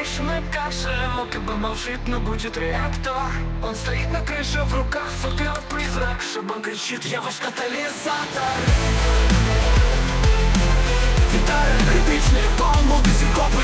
брошенным кашелем. ОКБ молчит, но будет реактор. Он стоит на крыше, в руках фотоаппарат призрак. Шабан кричит: я ваш катализатор. Гитара, ритмичный тон, музыки копы.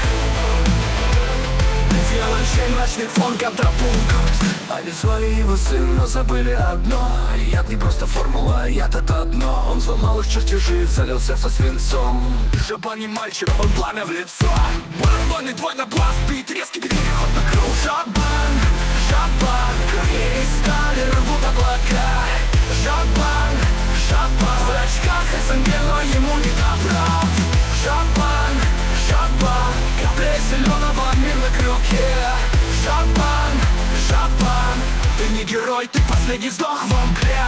Виолончель, мрачный фон, контрапункт. Они звали его сын, но забыли одно: яд не просто формула, яд это дно. Он взломал их чертежи, залил сердце свинцом. Шабан не мальчик, он пламя в лицо. Барабанный двой на бас, бит, резкий переход на круг. Шабан, Шабан, крылья из стали рвут облака. Шабан, Шабан, в очках СНГ, но ему не добрал. Шабан, Шабан, капля зеленого мир на крюке. Шабан, Шабан, ты не герой, ты последний вздох в мгле.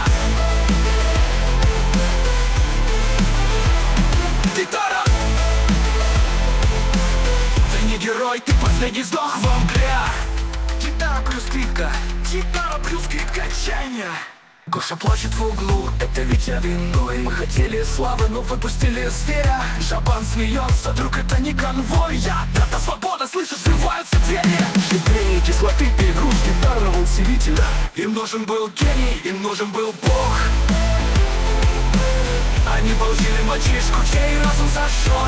Гитара, ты не герой, ты последний вздох в мгле. Гитара плюс скрипка, гитара плюс скрипка отчаяния. Гоша плачет в углу, это ведь я виной. Мы хотели славы, но выпустили зверя. Шабан смеется, друг, это не конвой. Это свобода, слышишь, взрываются двери. Шипение кислоты, перегруз гитарного усилителя. Им нужен был гений, им нужен был Бог. Они положили мальчишку, чей разум сожжен.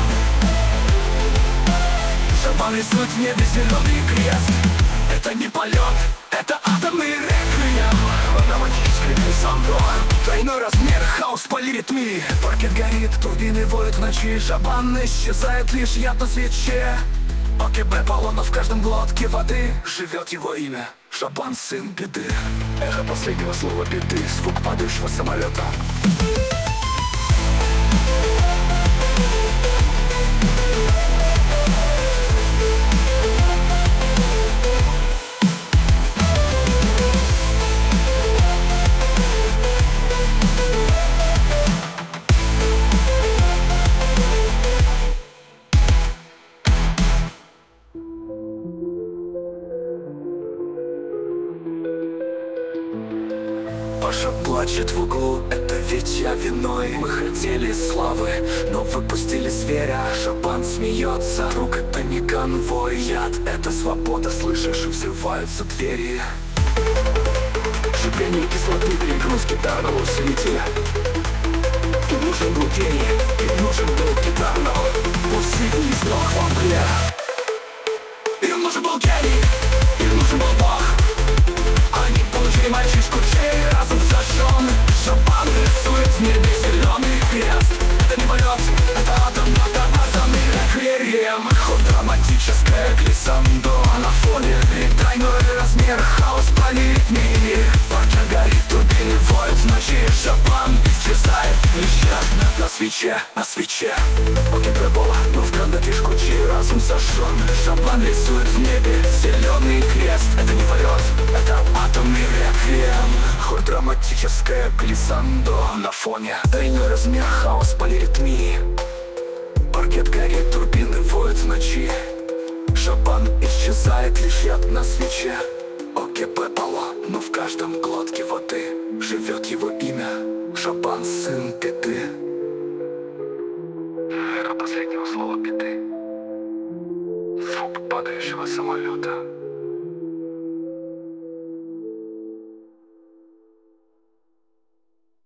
Шабан рисует в небе зеленый крест. Это не полет, это атомный реквием. Романтический глиссандо, тройной размер, хаос в полиритмии. Паркет горит, турбины воют в ночи. Шабан исчезает, лишь яд на свече. ОКБ полона в каждом глотке воды. Живет его имя, Шабан, сын беды. Эхо последнего слова беды, звук падающего самолета. Паша плачет в углу, это ведь я виной. Мы хотели славы, но выпустили зверя. Шабан смеется, друг, это не конвой. Яд — это свобода, слышишь, и взрываются двери. Шипение кислоты, перегруз гитарного усилителя. Им нужен был гений, им нужен был гитарного усилитель. Вздох в мгле. Им нужен был гений, им нужен был Бог. Они получили мальчишку, чей разум сожжен. Шабан рисует в небе зеленый крест. Это не полет, это атомный реквием. Ход драматическое глиссандо на фоне. Тройной размер, хаос в полиритмии. Паркет горит, турбины воют в ночи. Шабан исчезает, лишь яд на свече, на свече. ОКБ пола, но в фишку, чей разум сожжен. Шабан рисует в небе зеленый крест. Это не полет, это атомный реквием. Ход драматическое глиссандо на фоне. Тройной размер, хаос в полиритмии. Паркет горит, турбины воют в ночи. Шабан исчезает, лишь яд на свече. ОКБ пола, но в каждом глотке воды. Живет его имя, Шабан, сын беды.